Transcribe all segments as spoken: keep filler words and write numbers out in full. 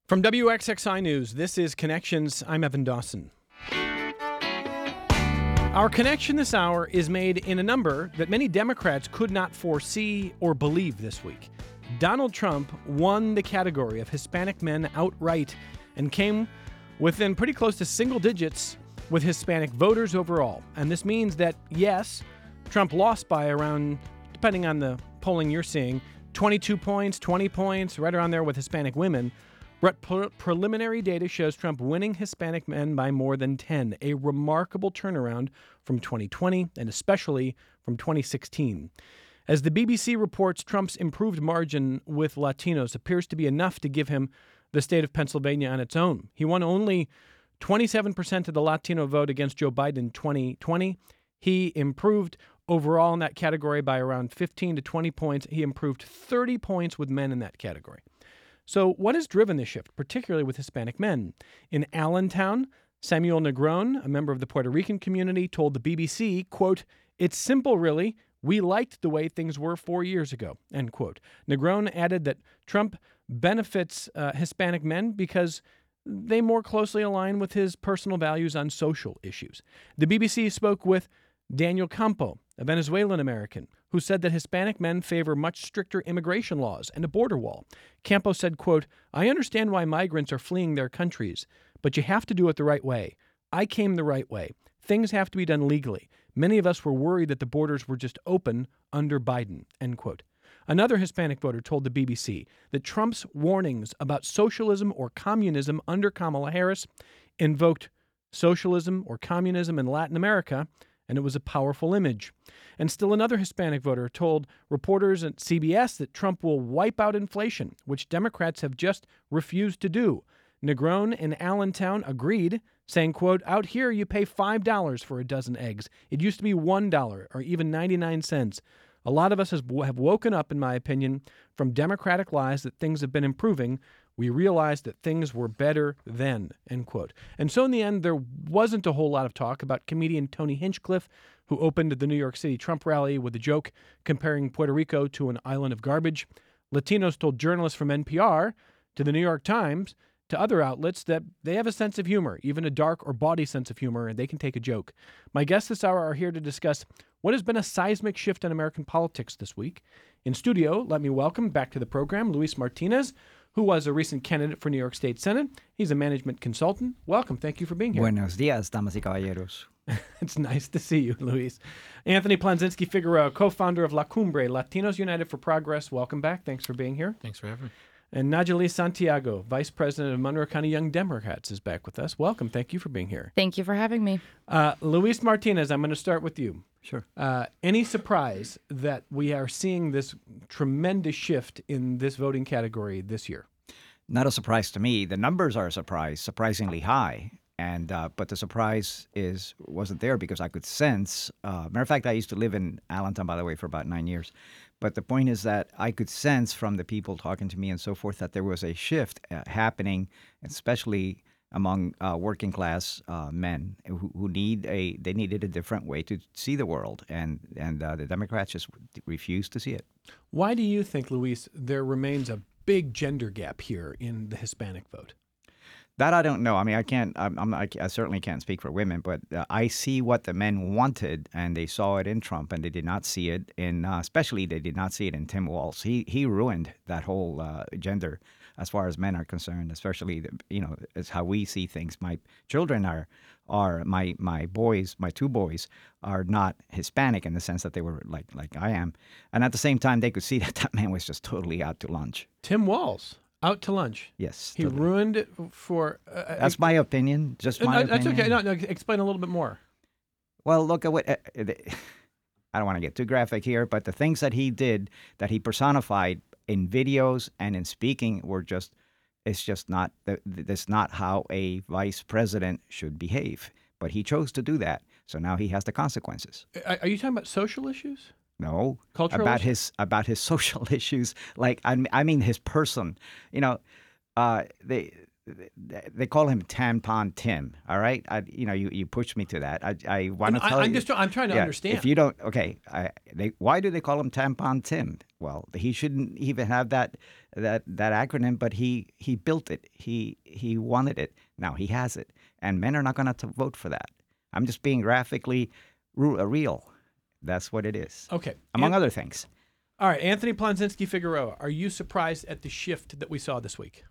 From W X X I News, this is Connections. I'm Evan Dawson. Our connection this hour is made in a number that many Democrats could not foresee or believe this week. Donald Trump won the category of Hispanic men outright and came within pretty close to single digits with Hispanic voters overall. And this means that, yes, Trump lost by around, depending on the polling you're seeing, twenty-two points, twenty points, right around there with Hispanic women. But pre- preliminary data shows Trump winning Hispanic men by more than ten, a remarkable turnaround from twenty twenty and especially from twenty sixteen. As the B B C reports, Trump's improved margin with Latinos appears to be enough to give him the state of Pennsylvania on its own. He won only twenty-seven percent of the Latino vote against Joe Biden in twenty twenty. He improved overall in that category by around fifteen to twenty points. He improved thirty points with men in that category. So what has driven this shift, particularly with Hispanic men? In Allentown, Samuel Negron, a member of the Puerto Rican community, told the B B C, quote, "It's simple, really. We liked the way things were four years ago," end quote. Negron added that Trump benefits uh, Hispanic men because they more closely align with his personal values on social issues. The B B C spoke with Daniel Campo, a Venezuelan American, who said that Hispanic men favor much stricter immigration laws and a border wall. Campo said, quote, "I understand why migrants are fleeing their countries, but you have to do it the right way. I came the right way. Things have to be done legally. Many of us were worried that the borders were just open under Biden," end quote. Another Hispanic voter told the B B C that Trump's warnings about socialism or communism under Kamala Harris invoked socialism or communism in Latin America, and it was a powerful image. And still another Hispanic voter told reporters at C B S that Trump will wipe out inflation, which Democrats have just refused to do. Negron in Allentown agreed, saying, quote, "Out here you pay five dollars for a dozen eggs. It used to be one dollar or even ninety-nine cents. A lot of us has, have woken up, in my opinion, from Democratic lies that things have been improving. We realized that things were better then," end quote. And so in the end, there wasn't a whole lot of talk about comedian Tony Hinchcliffe, who opened the New York City Trump rally with a joke comparing Puerto Rico to an island of garbage. Latinos told journalists from N P R to the New York Times to other outlets that they have a sense of humor, even a dark or bawdy sense of humor, and they can take a joke. My guests this hour are here to discuss what has been a seismic shift in American politics this week. In studio, let me welcome back to the program Luis Martinez, who was a recent candidate for New York State Senate. He's a management consultant. Welcome. Thank you for being here. Buenos días, damas y caballeros. It's nice to see you, Luis. Anthony Planzinski Figueroa, co-founder of La Cumbre, Latinos United for Progress. Welcome back. Thanks for being here. Thanks for having me. And Najali Santiago, Vice President of Monroe County Young Democrats, is back with us. Welcome. Thank you for being here. Thank you for having me. Uh, Luis Martinez, I'm going to start with you. Sure. Uh, any surprise that we are seeing this tremendous shift in this voting category this year? Not a surprise to me. The numbers are a surprise, surprisingly high. And uh, but the surprise is wasn't there because I could sense. Uh, matter of fact, I used to live in Allentown, by the way, for about nine years. But the point is that I could sense from the people talking to me and so forth that there was a shift uh, happening, especially among uh, working class uh, men who, who need a they needed a different way to see the world, and and uh, the Democrats just refused to see it. Why do you think, Luis, there remains a big gender gap here in the Hispanic vote? That I don't know. I mean, I can't. I'm, I'm I, I certainly can't speak for women, but uh, I see what the men wanted, and they saw it in Trump, and they did not see it in. Uh, especially, they did not see it in Tim Walz. He he ruined that whole uh, gender as far as men are concerned. Especially, you know, as how we see things. My children are are my my boys. My two boys are not Hispanic in the sense that they were like like I am, and at the same time, they could see that that man was just totally out to lunch. Tim Walz. Out to lunch. Yes. He totally. ruined it for... Uh, That's my opinion, just my no, opinion. That's okay. No, no, explain a little bit more. Well, look at what... Uh, I don't want to get too graphic here, but the things that he did, that he personified in videos and in speaking were just... It's just not... That's not how a vice president should behave. But he chose to do that, so now he has the consequences. Are you talking about social issues? No, Cultural about issues? his about his social issues. Like I, I mean, his person. You know, uh, they they call him Tampon Tim. All right, I, you know, you, you pushed me to that. I I want to I, tell I'm you. just I'm trying to yeah, understand. If you don't, okay, I, they why do they call him Tampon Tim? Well, he shouldn't even have that that that acronym, but he he built it. He he wanted it. Now he has it, and men are not going to vote for that. I'm just being graphically ru- uh, real. That's what it is. Okay, Among An- other things. all right, Anthony Plonzinski Figueroa, are you surprised at the shift that we saw this week?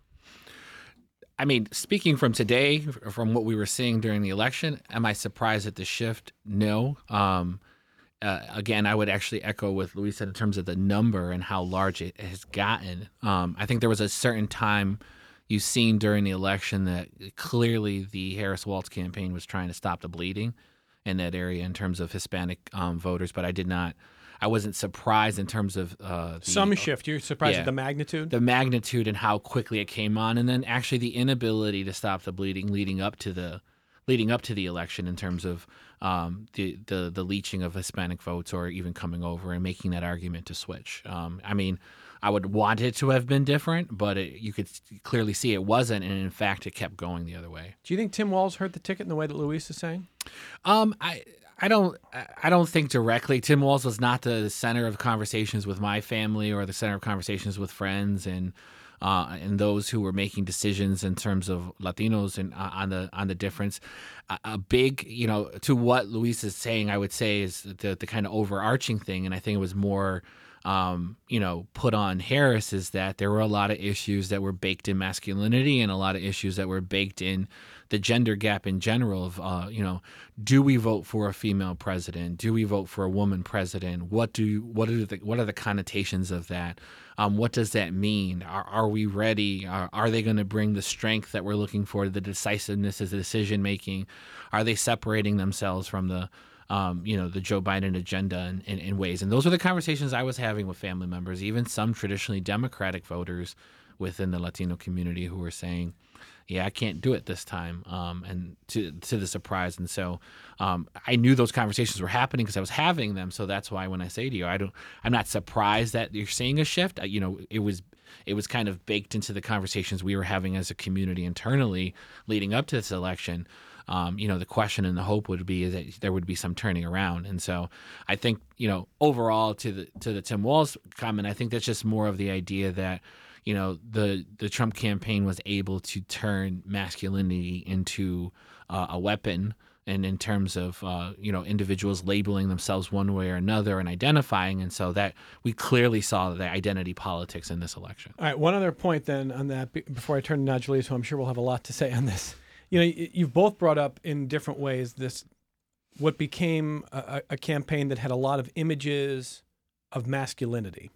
I mean, speaking from today, from what we were seeing during the election, am I surprised at the shift? No. Um, uh, again, I would actually echo what Luis said in terms of the number and how large it has gotten. Um, I think there was a certain time you've seen during the election that clearly the Harris-Walz campaign was trying to stop the bleeding in that area in terms of Hispanic um, voters, but I did not. I wasn't surprised in terms of uh, the, Some shift. You're surprised yeah. at the magnitude? the magnitude and how quickly it came on, and then actually the inability to stop the bleeding leading up to the leading up to the election in terms of um, the, the the leaching of Hispanic votes or even coming over and making that argument to switch. Um, I mean, I would want it to have been different, but it, you could clearly see it wasn't, and in fact, it kept going the other way. Do you think Tim Walz hurt the ticket in the way that Luis is saying? Um, I. I don't. I don't think directly. Tim Walz was not the center of conversations with my family or the center of conversations with friends and uh, and those who were making decisions in terms of Latinos and uh, on the on the difference. A, a big, you know, to what Luis is saying, I would say is the the kind of overarching thing, and I think it was more. Um, you know, put on Harris is that there were a lot of issues that were baked in masculinity and a lot of issues that were baked in the gender gap in general of, uh, you know, do we vote for a female president? Do we vote for a woman president? What do what are the what are the connotations of that? Um, what does that mean? Are, are we ready? Are, are they going to bring the strength that we're looking for, the decisiveness of the decision making? Are they separating themselves from the Um, you know, the Joe Biden agenda in, in, in ways. And those are the conversations I was having with family members, even some traditionally Democratic voters within the Latino community who were saying, yeah, I can't do it this time, um, and to to the surprise. And so um, I knew those conversations were happening because I was having them. So that's why when I say to you, I don't, I'm not surprised that you're seeing a shift. I, you know, it was it was kind of baked into the conversations we were having as a community internally leading up to this election. Um, you know, the question and the hope would be that there would be some turning around. And so I think, you know, overall to the to the Tim Walz comment, I think that's just more of the idea that, you know, the, the Trump campaign was able to turn masculinity into uh, a weapon. And in terms of, uh, you know, individuals labeling themselves one way or another and identifying. And so that we clearly saw the identity politics in this election. All right, one other point then on that be- before I turn to Najee, who I'm sure will have a lot to say on this. You know, you've both brought up in different ways this, what became a, a campaign that had a lot of images of masculinity.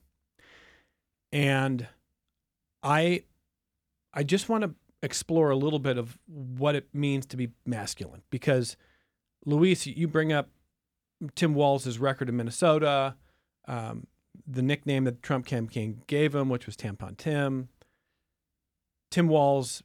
And I, I just want to explore a little bit of what it means to be masculine, because Luis, you bring up Tim Walz's record in Minnesota, um, the nickname that the Trump campaign gave him, which was Tampon Tim. Tim Walz,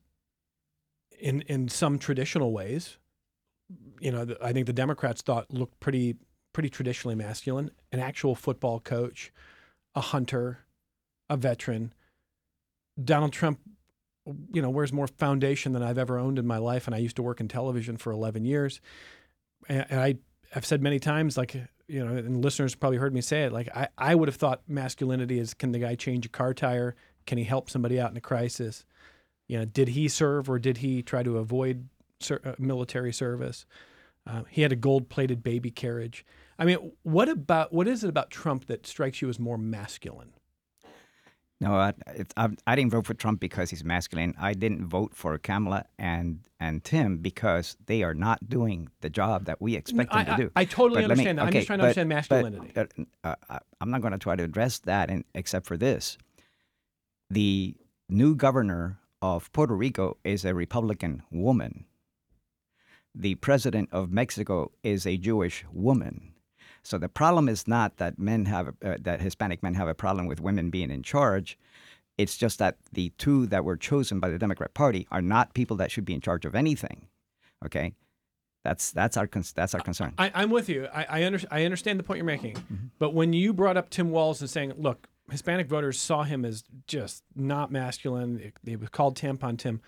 in in some traditional ways, you know, I think the Democrats thought looked pretty pretty traditionally masculine. An actual football coach, a hunter, a veteran. Donald Trump, you know, wears more foundation than I've ever owned in my life, and I used to work in television for eleven years. And, and I have said many times, like, you know, and listeners probably heard me say it, like, I, I would have thought masculinity is, can the guy change a car tire? Can he help somebody out in a crisis? You know, did he serve or did he try to avoid ser- uh, military service? Uh, he had a gold-plated baby carriage. I mean, what about what is it about Trump that strikes you as more masculine? No, I, it, I, I didn't vote for Trump because he's masculine. I didn't vote for Kamala and and Tim because they are not doing the job that we expect them I, to do. I, I totally But let me- understand that. I'm okay, just trying to but- understand masculinity. But, uh, uh, I'm not going to try to address that, in, except for this: the new governor of Puerto Rico is a Republican woman. The president of Mexico is a Jewish woman. So the problem is not that men have uh, that Hispanic men have a problem with women being in charge. It's just that the two that were chosen by the Democrat Party are not people that should be in charge of anything. Okay, that's that's our cons- that's our concern. I, I'm with you. I I, under, I understand the point you're making. Mm-hmm. But when you brought up Tim Walz and saying, look, Hispanic voters saw him as just not masculine, they were called Tampon Tim.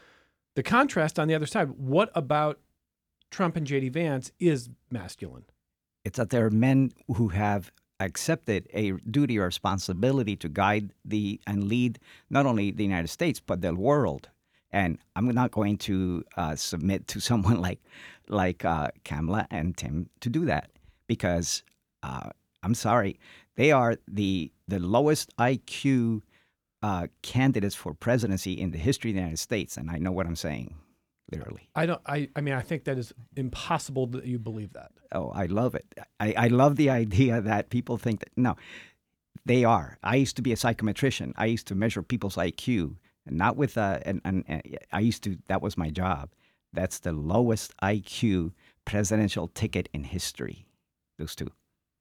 The contrast on the other side, what about Trump and J D Vance is masculine? It's that there are men who have accepted a duty or responsibility to guide the and lead not only the United States but the world. And I'm not going to uh, submit to someone like like uh, Kamala and Tim to do that because uh, I'm sorry, they are the the lowest I Q uh, candidates for presidency in the history of the United States, and I know what I'm saying, literally. I don't. I. I mean, I think that is impossible that you believe that. Oh, I love it. I, I love the idea that people think that no, they are. I used to be a psychometrician. I used to measure people's I Q, and not with uh, and, and, and I used to. That was my job. That's the lowest I Q presidential ticket in history. Those two.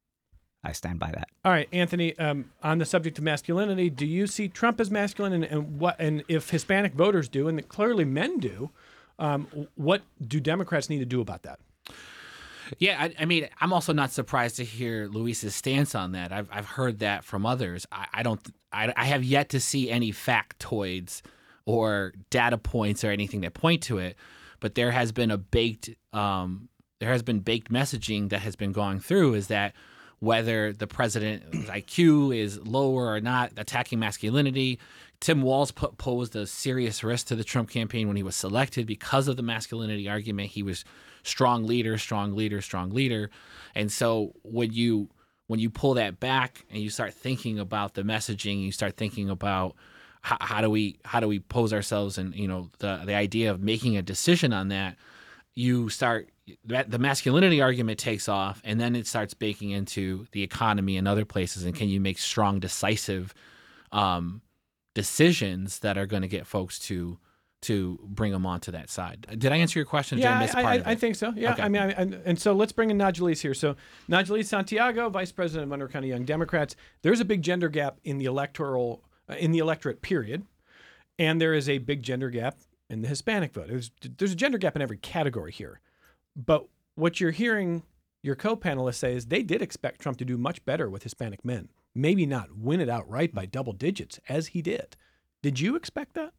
I stand by that. All right, Anthony. Um, on the subject of masculinity, do you see Trump as masculine, and, and what? And if Hispanic voters do, and clearly men do, um, what do Democrats need to do about that? Yeah, I, I mean, I'm also not surprised to hear Luis's stance on that. I've I've heard that from others. I, I don't. I, I have yet to see any factoids or data points or anything that point to it. But there has been a baked. Um, there has been baked messaging that has been going through. Is that whether the president's I Q is lower or not, attacking masculinity. Tim Walz put, posed a serious risk to the Trump campaign when he was selected because of the masculinity argument. He was strong leader, strong leader, strong leader. And so when you when you pull that back and you start thinking about the messaging, you start thinking about how, how do we how do we pose ourselves, and you know the the idea of making a decision on that, you start that the masculinity argument takes off, and then it starts baking into the economy and other places. And can you make strong, decisive um, decisions that are going to get folks to to bring them onto that side? Did I answer your question? Or Yeah, did I miss I, part I, of it? I think so. Yeah, Okay. I mean, I, and, and so let's bring in Najalis here. So Najalis Santiago, Vice President of Monroe County Young Democrats. There's a big gender gap in the electoral uh, in the electorate period, and there is a big gender gap in the Hispanic vote. There's there's a gender gap in every category here, but what you're hearing your co-panelists say is they did expect Trump to do much better with Hispanic men. Maybe not win it outright by double digits as he did. Did you expect that?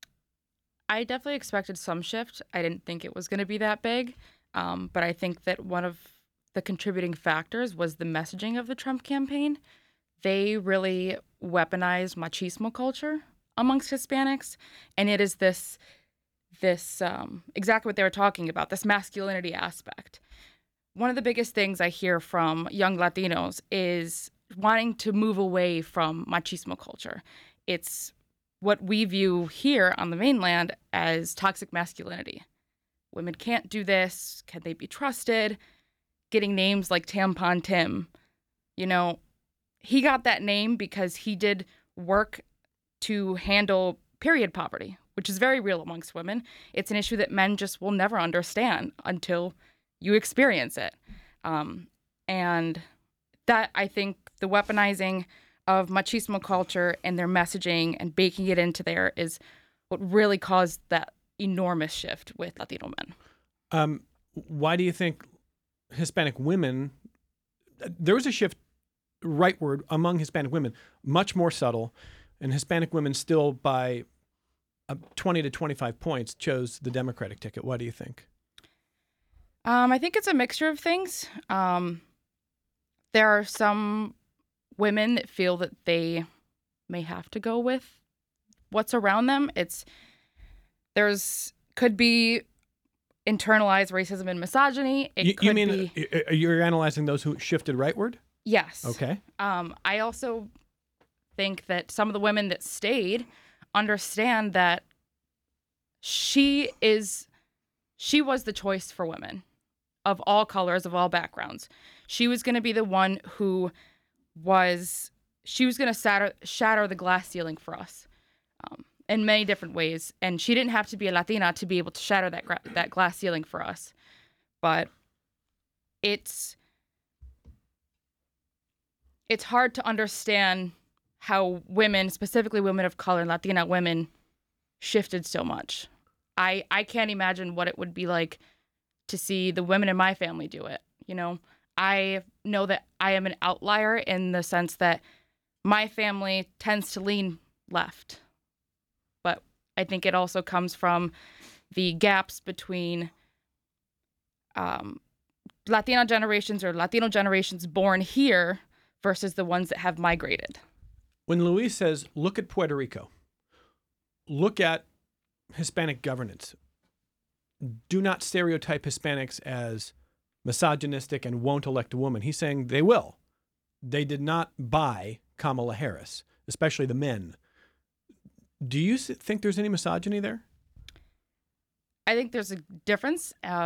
I definitely expected some shift. I didn't think it was going to be that big. Um, but I think that one of the contributing factors was the messaging of the Trump campaign. They really weaponized machismo culture amongst Hispanics. And it is this this um, exactly what they were talking about, this masculinity aspect. One of the biggest things I hear from young Latinos is wanting to move away from machismo culture. It's what we view here on the mainland as toxic masculinity. Women can't do this. Can they be trusted? Getting names like Tampon Tim. You know, he got that name because he did work to handle period poverty, which is very real amongst women. It's an issue that men just will never understand until you experience it. Um, and that, I think, the weaponizing of machismo culture and their messaging and baking it into there is what really caused that enormous shift with Latino men. Um, why do you think Hispanic women, there was a shift rightward among Hispanic women, much more subtle, and Hispanic women still by uh, twenty to twenty-five points chose the Democratic ticket. Why do you think? Um, I think it's a mixture of things. Um, there are some women that feel that they may have to go with what's around them. It's there's could be internalized racism and misogyny. It you, could you mean be uh, you're analyzing those who shifted rightward? yes. Okay. Um, I also think that some of the women that stayed understand that she is she was the choice for women of all colors, of all backgrounds. She was going to be the one who was she was going to shatter shatter the glass ceiling for us um, in many different ways, and she didn't have to be a Latina to be able to shatter that gra- that glass ceiling for us. But it's it's hard to understand how women, specifically women of color, Latina women, shifted so much. I I can't imagine what it would be like to see the women in my family do it. You know, I know that I am an outlier in the sense that my family tends to lean left. But I think it also comes from the gaps between um, Latino generations or Latino generations born here versus the ones that have migrated. When Luis says, look at Puerto Rico, look at Hispanic governance, do not stereotype Hispanics as misogynistic and won't elect a woman. He's saying they will. They did not buy Kamala Harris, especially the men. Do you think there's any misogyny there? I think there's a difference. Uh,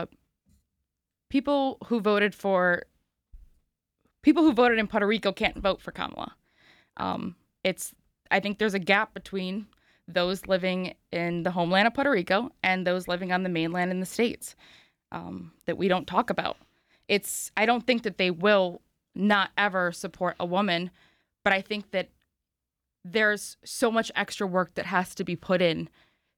people who voted for people who voted in Puerto Rico can't vote for Kamala. Um, it's I think there's a gap between those living in the homeland of Puerto Rico and those living on the mainland in the States um, that we don't talk about. It's I don't think that they will not ever support a woman, but I think that there's so much extra work that has to be put in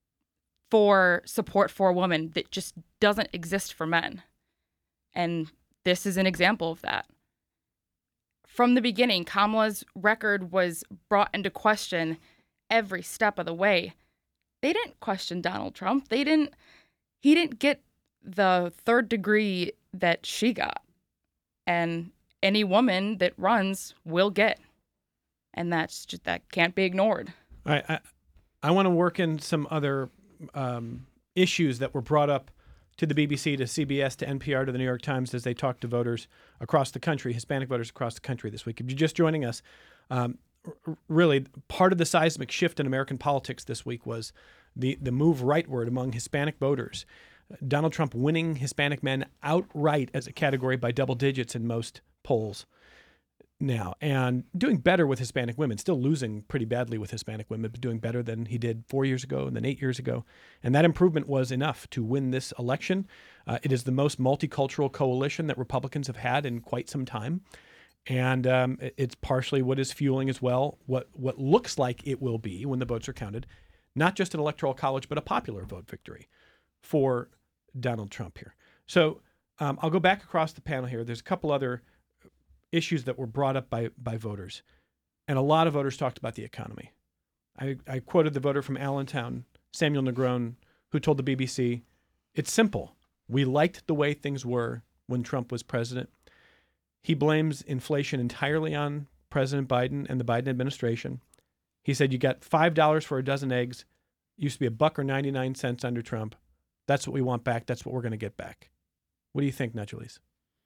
for support for a woman that just doesn't exist for men. And this is an example of that. From the beginning, Kamala's record was brought into question every step of the way. They didn't question Donald Trump. They didn't, he didn't get the third degree that she got. And any woman that runs will get. And that's just, that can't be ignored. All right, I, I want to work in some other um, issues that were brought up to the B B C, to C B S, to N P R, to the New York Times as they talked to voters across the country, Hispanic voters across the country this week. If you're just joining us, um, r- really part of the seismic shift in American politics this week was the, the move rightward among Hispanic voters. Donald Trump winning Hispanic men outright as a category by double digits in most polls now, and doing better with Hispanic women, still losing pretty badly with Hispanic women, but doing better than he did four years ago and then eight years ago. And that improvement was enough to win this election. Uh, it is the most multicultural coalition that Republicans have had in quite some time. And um, it's partially what is fueling as well what, what looks like it will be when the votes are counted, not just an electoral college, but a popular vote victory for Donald Trump here. So um, I'll go back across the panel here. There's a couple other issues that were brought up by by voters. And a lot of voters talked about the economy. I, I quoted the voter from Allentown, Samuel Negron, who told the B B C, it's simple. We liked the way things were when Trump was president. He blames inflation entirely on President Biden and the Biden administration. He said you got five dollars for a dozen eggs. It used to be a buck or ninety-nine cents under Trump. That's what we want back. That's what we're going to get back. What do you think, Najalis?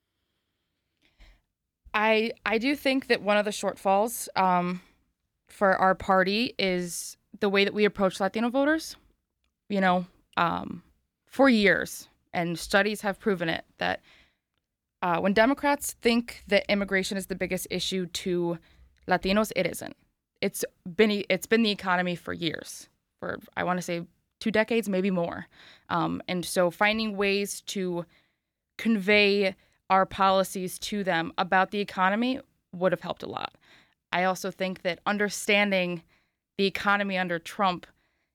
I I do think that one of the shortfalls um, for our party is the way that we approach Latino voters. You know, um, for years, and studies have proven it, that uh, when Democrats think that immigration is the biggest issue to Latinos, it isn't. It's been it's been the economy for years, for I want to say two decades, maybe more. Um, and so finding ways to convey our policies to them about the economy would have helped a lot. I also think that understanding the economy under Trump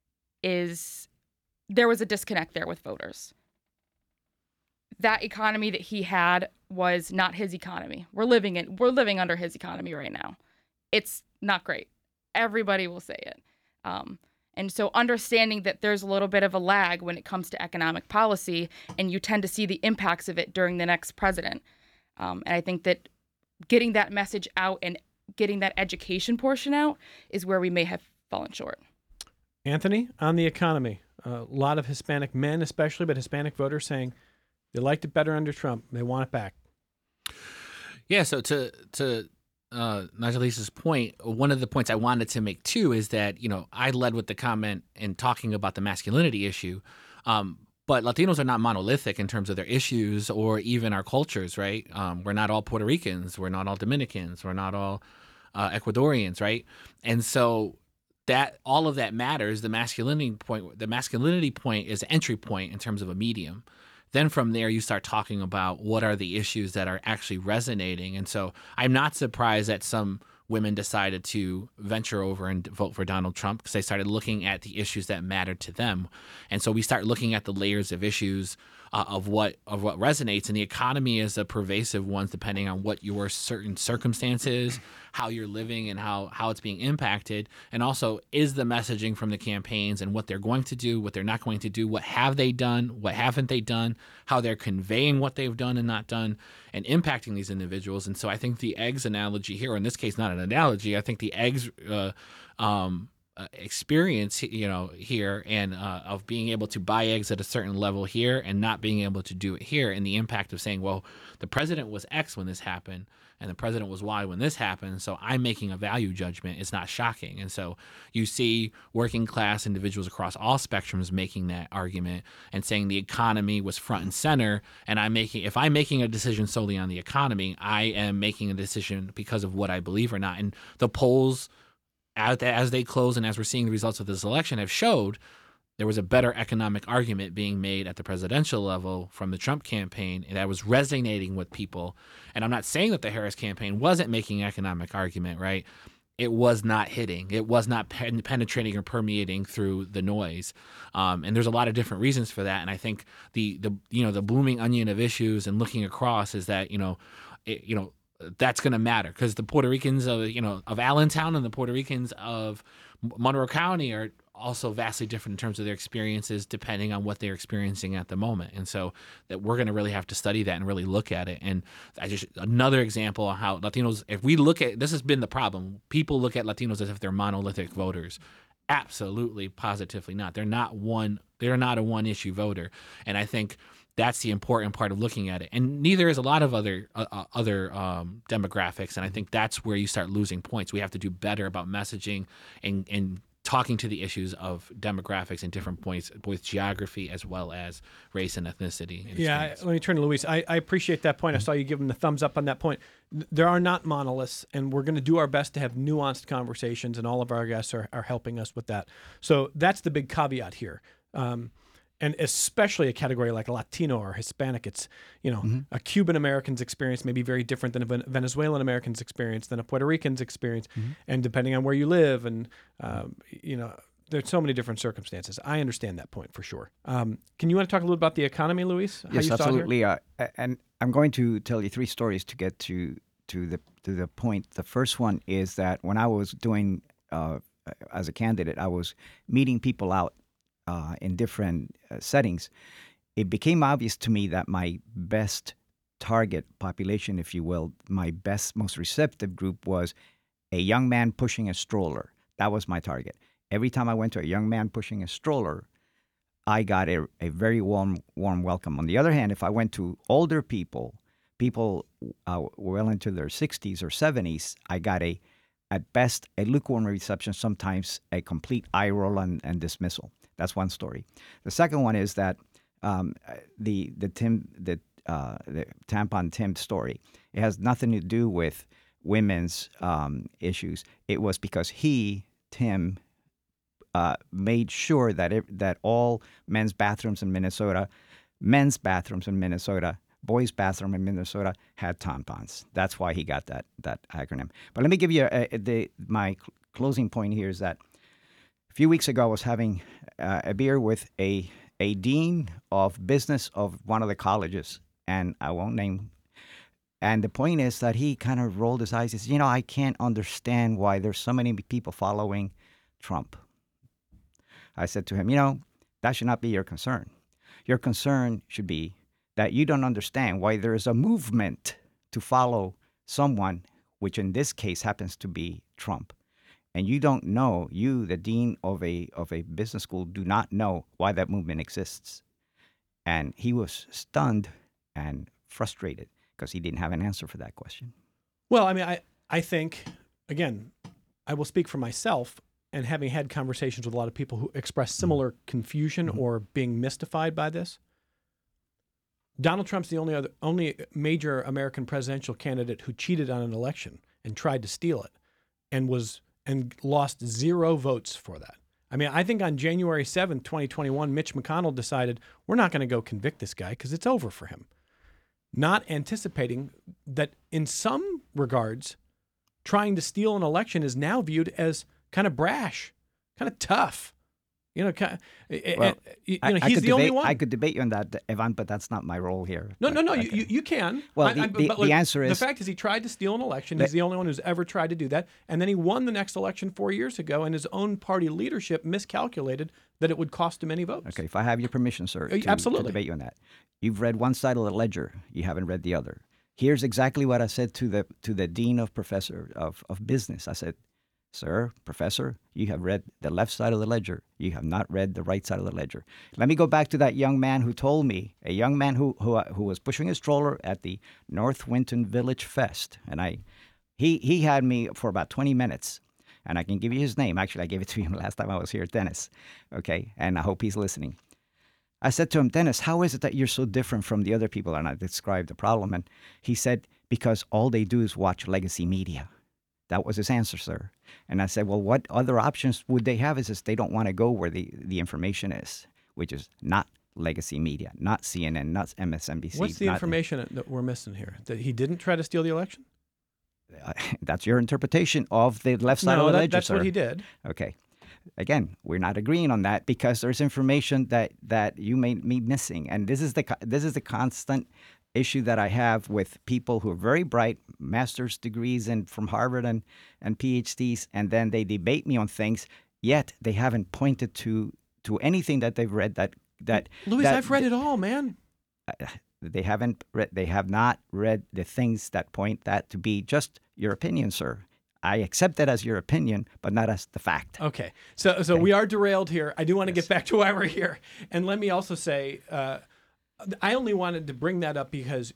is, there was a disconnect there with voters. That economy that he had was not his economy. We're living in, we're living under his economy right now. It's not great. Everybody will say it. Um, And so understanding that there's a little bit of a lag when it comes to economic policy, and you tend to see the impacts of it during the next president. Um, and I think that getting that message out and getting that education portion out is where we may have fallen short. Anthony, on the economy, a lot of Hispanic men especially, but Hispanic voters saying they liked it better under Trump. They want it back. Yeah, so to to uh, Najalis's point, one of the points I wanted to make too is that, you know, I led with the comment in talking about the masculinity issue, um, but Latinos are not monolithic in terms of their issues or even our cultures, right? Um, we're not all Puerto Ricans, we're not all Dominicans, we're not all uh, Ecuadorians, right? And so that all of that matters. The masculinity point, the masculinity point is the entry point in terms of a medium. Then from there, you start talking about what are the issues that are actually resonating. And so I'm not surprised that some women decided to venture over and vote for Donald Trump because they started looking at the issues that mattered to them. And so we start looking at the layers of issues uh, of what of what resonates. And the economy is a pervasive one depending on what your certain circumstances, how you're living and how, how it's being impacted. And also, is the messaging from the campaigns and what they're going to do, what they're not going to do, what have they done, what haven't they done, how they're conveying what they've done and not done, and impacting these individuals. And so I think the eggs analogy here, or in this case, not an analogy, I think the eggs uh, um, uh, experience, you know, here and uh, of being able to buy eggs at a certain level here and not being able to do it here, and the impact of saying, well, the president was X when this happened and the president was Y when this happened, so I'm making a value judgment. It's not shocking. And so you see working class individuals across all spectrums making that argument and saying the economy was front and center, and I'm making if I'm making a decision solely on the economy, I am making a decision because of what I believe or not. And the polls, as they close and as we're seeing the results of this election, have showed there was a better economic argument being made at the presidential level from the Trump campaign that was resonating with people. And I'm not saying that the Harris campaign wasn't making an economic argument, right? It was not hitting. It was not pen- penetrating or permeating through the noise. Um, and there's a lot of different reasons for that. And I think the the you know the blooming onion of issues and looking across is that you know it, you know. that's going to matter because the Puerto Ricans of, you know, of Allentown and the Puerto Ricans of Monroe County are also vastly different in terms of their experiences depending on what they're experiencing at the moment. And so that we're going to really have to study that and really look at it. And I just another example of how Latinos, if we look at, this has been the problem. People look at Latinos as if they're monolithic voters. Absolutely, positively not. They're not one, they're not a one issue voter. And I think that's the important part of looking at it, and neither is a lot of other uh, other um, demographics. And I think that's where you start losing points. We have to do better about messaging and and talking to the issues of demographics and different points, both geography as well as race and ethnicity. And yeah, let me turn to Luis. I, I appreciate that point. I saw you give him the thumbs up on that point. There are not monoliths, and we're going to do our best to have nuanced conversations, and all of our guests are, are helping us with that. So that's the big caveat here. Um, And especially a category like Latino or Hispanic, it's, you know, mm-hmm. a Cuban American's experience may be very different than a Venezuelan American's experience, than a Puerto Rican's experience. Mm-hmm. And depending on where you live and, um, you know, there's so many different circumstances. I understand that point for sure. Um, can you want to talk a little about the economy, Luis? How yes, you absolutely. Saw it here? Uh, and I'm going to tell you three stories to get to, to, the, to the point. The first one is that when I was doing, uh, as a candidate, I was meeting people out Uh, in different uh, settings, it became obvious to me that my best target population, if you will, my best, most receptive group was a young man pushing a stroller. That was my target. Every time I went to a young man pushing a stroller, I got a, a very warm, warm welcome. On the other hand, if I went to older people, people uh, well into their sixties or seventies, I got a, at best, a lukewarm reception, sometimes a complete eye roll and, and dismissal. That's one story. The second one is that um, the the Tim the uh, the tampon Tim story. It has nothing to do with women's um, issues. It was because he Tim uh, made sure that it, that all men's bathrooms in Minnesota, men's bathrooms in Minnesota, boys' bathroom in Minnesota had tampons. That's why he got that that acronym. But let me give you a, a, the my closing point here is that a few weeks ago I was having uh, a beer with a a dean of business of one of the colleges, and I won't name. And the point is that he kind of rolled his eyes and said, you know, I can't understand why there's so many people following Trump. I said to him, you know, that should not be your concern. Your concern should be that you don't understand why there is a movement to follow someone, which in this case happens to be Trump. And you don't know, you, the dean of a of a business school, do not know why that movement exists. And he was stunned and frustrated because he didn't have an answer for that question. Well, I mean, I, I think, again, I will speak for myself, and having had conversations with a lot of people who express similar confusion mm-hmm. or being mystified by this, Donald Trump's the only other only major American presidential candidate who cheated on an election and tried to steal it and was and lost zero votes for that. I mean, I think on January seventh, twenty twenty-one, Mitch McConnell decided we're not going to go convict this guy because it's over for him. Not anticipating that in some regards, trying to steal an election is now viewed as kind of brash, kind of tough. You know, ki- Well, you I, know, I he's could the only debate, one. I could debate you on that, Evan, but that's not my role here. No, But- no, no. You, okay. you, you can. Well, I- the- I- the- but the answer the is- fact is he tried to steal an election. He's the only one who's ever tried to do that, and then he won the next election four years ago, and his own party leadership miscalculated that it would cost him any votes. Okay, if I have your permission, sir, Uh, to, absolutely. to debate you on that. You've read one side of the ledger. You haven't read the other. Here's exactly what I said to the to the dean of professor of, of business. I said, sir, professor, you have read the left side of the ledger. You have not read the right side of the ledger. Let me go back to that young man who told me, a young man who who, uh, who was pushing his stroller at the North Winton Village Fest, and I, he he had me for about twenty minutes. And I can give you his name. Actually, I gave it to him last time I was here, Dennis. Okay, and I hope he's listening. I said to him, Dennis, how is it that you're so different from the other people? And I described the problem. And he said, because all they do is watch legacy media. That was his answer, sir. And I said, well, what other options would they have? He says they don't want to go where the, the information is, which is not legacy media, not C N N, not M S N B C. What's the not- information that we're missing here? That he didn't try to steal the election? Uh, that's your interpretation of the left side No, of the that, ledger, that's sir. what he did. Okay. Again, we're not agreeing on that because there's information that, that you may be missing, and this is the co- this is the constant issue that I have with people who are very bright, master's degrees and from Harvard and and PhDs, and then they debate me on things, yet they haven't pointed to to anything that they've read that that Louis, that I've read it all, man. they haven't read. They have not read the things that point that to be just your opinion, sir. I accept that as your opinion, but not as the fact. Okay, so so we are derailed here. I do want to get back to why we're here, and let me also say, uh, I only wanted to bring that up because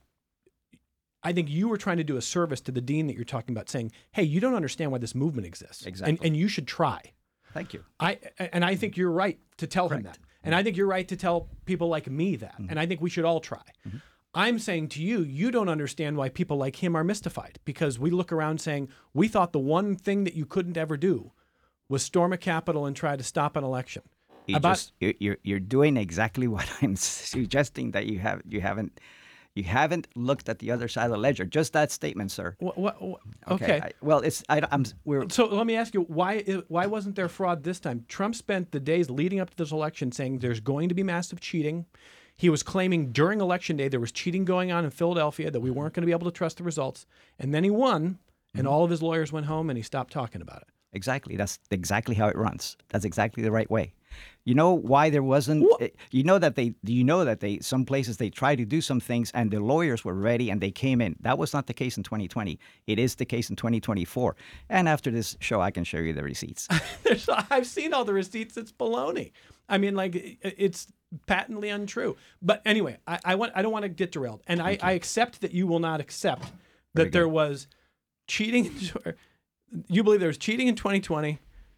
I think you were trying to do a service to the dean that you're talking about, saying, "Hey, you don't understand why this movement exists, Exactly. and and you should try." Thank you. I and I think you're right to tell him Correct. that, and I think you're right to tell people like me that, and I think we should all try. I'm saying to you, you don't understand why people like him are mystified, because we look around saying we thought the one thing that you couldn't ever do was storm a Capitol and try to stop an election. You About- just you're, you're you're doing exactly what I'm suggesting that you have you haven't you haven't looked at the other side of the ledger. Just that statement, sir. What, what, what- okay. I, well, it's I, I'm we're So let me ask you, why i- why wasn't there fraud this time? Trump spent the days leading up to this election saying there's going to be massive cheating. He was claiming during election day there was cheating going on in Philadelphia, that we weren't going to be able to trust the results. And then he won, and all of his lawyers went home and he stopped talking about it. exactly that's exactly how it runs. That's exactly the right way. You know why there wasn't? What? eh, You know that they you know that they some places they tried to do some things and the lawyers were ready and they came in. That was not the case in twenty twenty. It is the case in twenty twenty-four. And after this show, I can show you the receipts. There's, I've seen all the receipts. It's baloney. I mean, like it- it's patently untrue. But anyway, I, I want I don't want to get derailed, and I, I accept that you will not accept that Very there good. was cheating. in- You believe there was cheating in twenty twenty,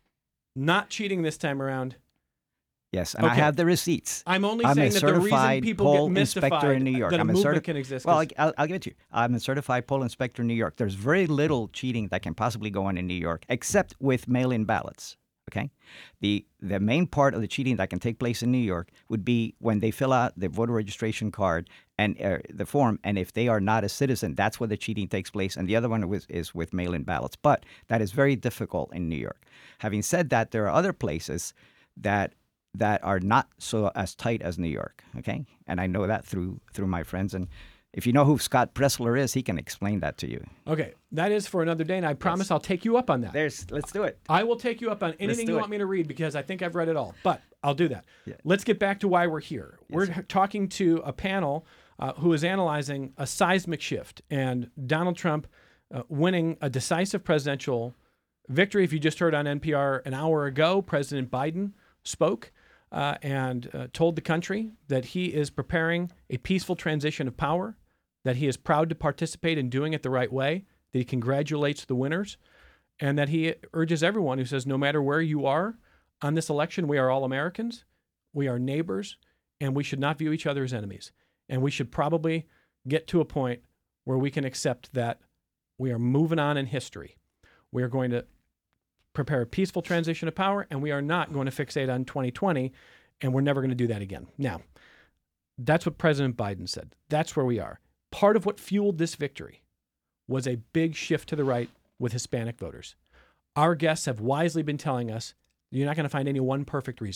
not cheating this time around. Yes, and I Okay. have the receipts. I'm only I'm saying a that the reason certified people poll get mystified inspector in New York. that a I'm a movement certi- can exist. Well, is- I- I'll, I'll give it to you. I'm a certified poll inspector in New York. There's very little cheating that can possibly go on in New York, except with mail-in ballots. Okay, the the main part of the cheating that can take place in New York would be when they fill out the voter registration card and uh, the form, and if they are not a citizen, that's where the cheating takes place. And the other one was, is with mail-in ballots. But that is very difficult in New York. Having said that, there are other places that that are not so as tight as New York. Okay, and I know that through through my friends. And if you know who Scott Pressler is, he can explain that to you. okay, that is for another day, and I promise I'll take you up on that. There's let's do it. I will take you up on anything do you it. want me to read because I think I've read it all, but I'll do that. Yeah. Let's get back to why we're here. We're talking to a panel uh, who is analyzing a seismic shift and Donald Trump uh, winning a decisive presidential victory. If you just heard on N P R an hour ago, President Biden spoke uh, and uh, told the country that he is preparing a peaceful transition of power, that he is proud to participate in doing it the right way, that he congratulates the winners, and that he urges everyone who says, no matter where you are on this election, we are all Americans, we are neighbors, and we should not view each other as enemies. And we should probably get to a point where we can accept that we are moving on in history. We are going to prepare a peaceful transition of power, and we are not going to fixate on twenty twenty, and we're never going to do that again. Now, that's what President Biden said. That's where we are. Part of what fueled this victory was a big shift to the right with Hispanic voters. Our guests have wisely been telling us you're not going to find any one perfect reason.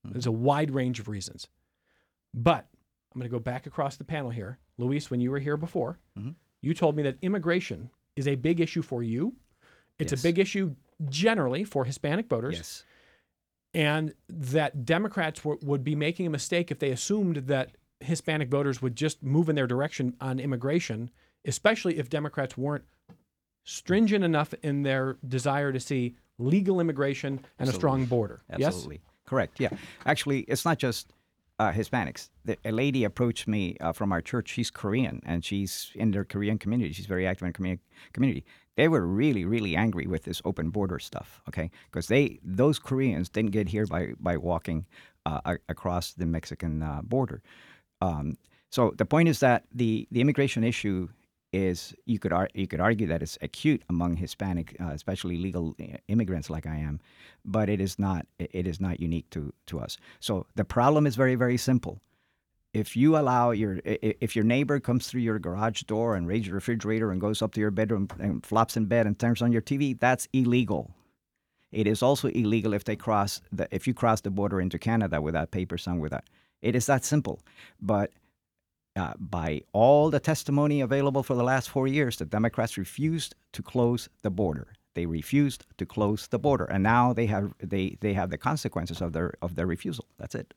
There's a wide range of reasons. But I'm going to go back across the panel here. Luis, when you were here before, Mm-hmm. you told me that immigration is a big issue for you. It's Yes. a big issue generally for Hispanic voters. Yes. And that Democrats w- would be making a mistake if they assumed that Hispanic voters would just move in their direction on immigration, especially if Democrats weren't stringent enough in their desire to see legal immigration and a strong border. Absolutely. Correct. Yeah. Actually, it's not just uh, Hispanics. The, a lady approached me uh, from our church. She's Korean, and she's in their Korean community. She's very active in the commu- community. They were really, really angry with this open border stuff, okay? Because they, those Koreans didn't get here by, by walking uh, a- across the Mexican uh, border. Um, so the point is that the, the immigration issue is, you could ar- you could argue that it's acute among Hispanic, uh, especially legal i- immigrants like I am, but it is not it is not unique to, to us. So the problem is very, very simple. If you allow your i- i- if your neighbor comes through your garage door and raises your refrigerator and goes up to your bedroom and flops in bed and turns on your T V, that's illegal. It is also illegal if they cross the if you cross the border into Canada without papers and without. It is that simple. But uh, by all the testimony available for the last four years, the Democrats refused to close the border. They refused to close the border, and now they have they they have the consequences of their of their refusal. That's it.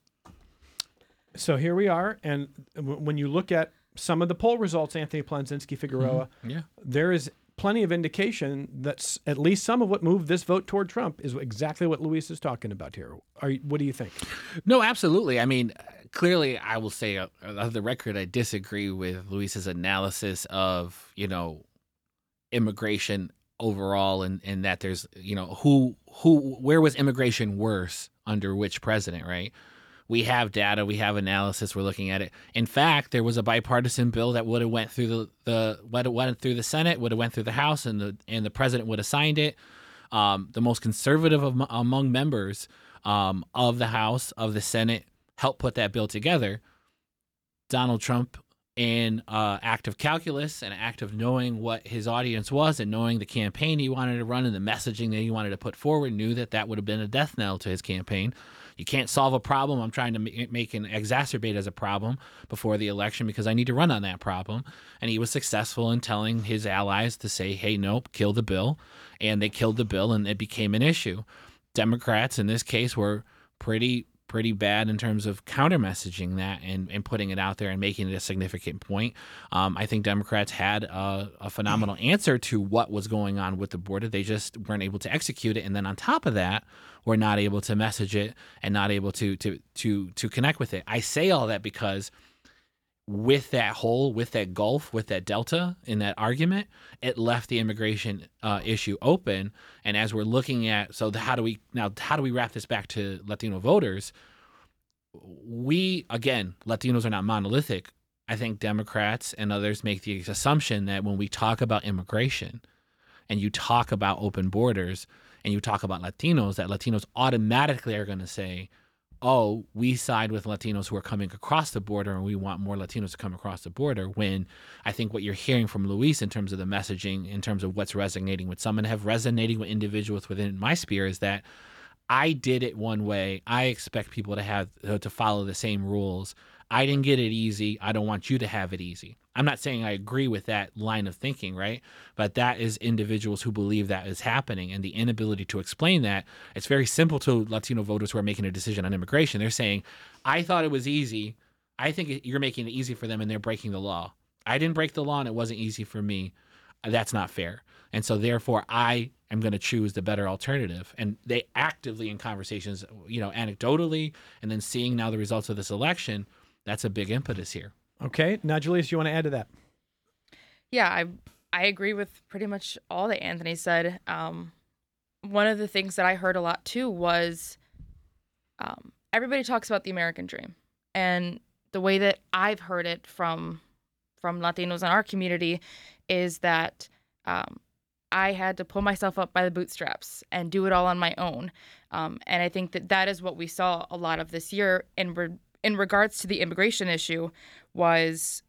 So here we are. And w- when you look at some of the poll results, Anthony Planzinski Figueroa, Yeah. there is plenty of indication that s- at least some of what moved this vote toward Trump is exactly what Luis is talking about here. Are you, what do you think? No, absolutely. I mean, clearly, I will say, uh, of the record, I disagree with Luis's analysis of, you know, immigration overall, and, and that there's, you know, who, who, where was immigration worse under which president, right? We have data, we have analysis, we're looking at it. In fact, there was a bipartisan bill that would have went through the, the would have went through the Senate, would have went through the House, and the and the president would have signed it. Um, the most conservative of, among members um, of the House, of the Senate, helped put that bill together. Donald Trump, in uh, act of calculus, an act of knowing what his audience was and knowing the campaign he wanted to run and the messaging that he wanted to put forward, knew that that would have been a death knell to his campaign. You can't solve a problem I'm trying to ma- make and exacerbate as a problem before the election because I need to run on that problem. And he was successful in telling his allies to say, hey, nope, kill the bill. And they killed the bill, and it became an issue. Democrats, in this case, were pretty pretty bad in terms of counter messaging that and, and putting it out there and making it a significant point. Um, I think Democrats had a, a phenomenal answer to what was going on with the border. They just weren't able to execute it. And then on top of that, were not able to message it and not able to to to to connect with it. I say all that because with that hole, with that gulf, with that delta in that argument, it left the immigration uh, issue open. And as we're looking at, so the, how do we now? How do we wrap this back to Latino voters? We again, Latinos are not monolithic. I think Democrats and others make the assumption that when we talk about immigration, and you talk about open borders, and you talk about Latinos, that Latinos automatically are going to say, oh, we side with Latinos who are coming across the border and we want more Latinos to come across the border, when I think what you're hearing from Luis in terms of the messaging, in terms of what's resonating with some and have resonating with individuals within my sphere, is that I did it one way. I expect people to have uh, to follow the same rules. I didn't get it easy. I don't want you to have it easy. I'm not saying I agree with that line of thinking, right? But that is individuals who believe that is happening, and the inability to explain that. It's very simple to Latino voters who are making a decision on immigration. They're saying, I thought it was easy. I think you're making it easy for them, and they're breaking the law. I didn't break the law, and it wasn't easy for me. That's not fair. And so therefore, I am going to choose the better alternative. And they actively, in conversations, you know, anecdotally, and then seeing now the results of this election, that's a big impetus here. Okay. Now, Julius, you want to add to that? Yeah, I I agree with pretty much all that Anthony said. Um, one of the things that I heard a lot too was um, everybody talks about the American dream, and the way that I've heard it from from Latinos in our community is that um, I had to pull myself up by the bootstraps and do it all on my own. Um, and I think that that is what we saw a lot of this year in re- in regards to the immigration issue. Was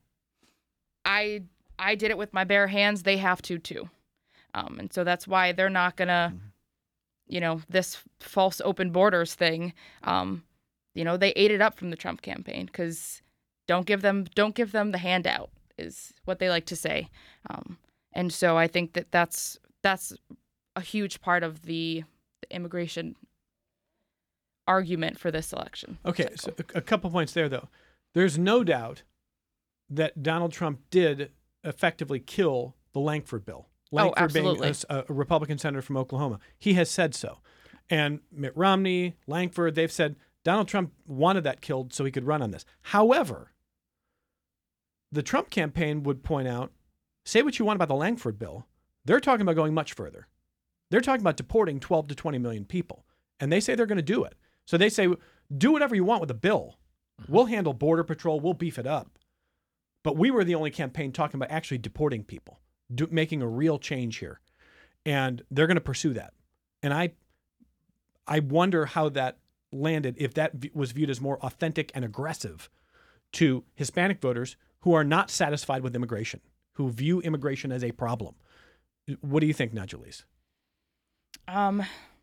I I did it with my bare hands. They have to too, um, and so that's why they're not gonna, you know, this false open borders thing. Um, you know, they ate it up from the Trump campaign because don't give them don't give them the handout is what they like to say. Um, and so I think that that's that's a huge part of the, the immigration argument for this election. Okay, cycle. so a, a couple points there, though. There's no doubt that Donald Trump did effectively kill the Langford bill. Langford Oh, absolutely. being a, a Republican senator from Oklahoma. He has said so. And Mitt Romney, Langford, they've said Donald Trump wanted that killed so he could run on this. However, the Trump campaign would point out, say what you want about the Langford bill, they're talking about going much further. They're talking about deporting twelve to twenty million people. And they say they're going to do it. So they say, do whatever you want with the bill. We'll handle Border Patrol. We'll beef it up. But we were the only campaign talking about actually deporting people, do, making a real change here. And they're going to pursue that. And I I wonder how that landed, if that v- was viewed as more authentic and aggressive to Hispanic voters who are not satisfied with immigration, who view immigration as a problem. What do you think, Najalise? Um,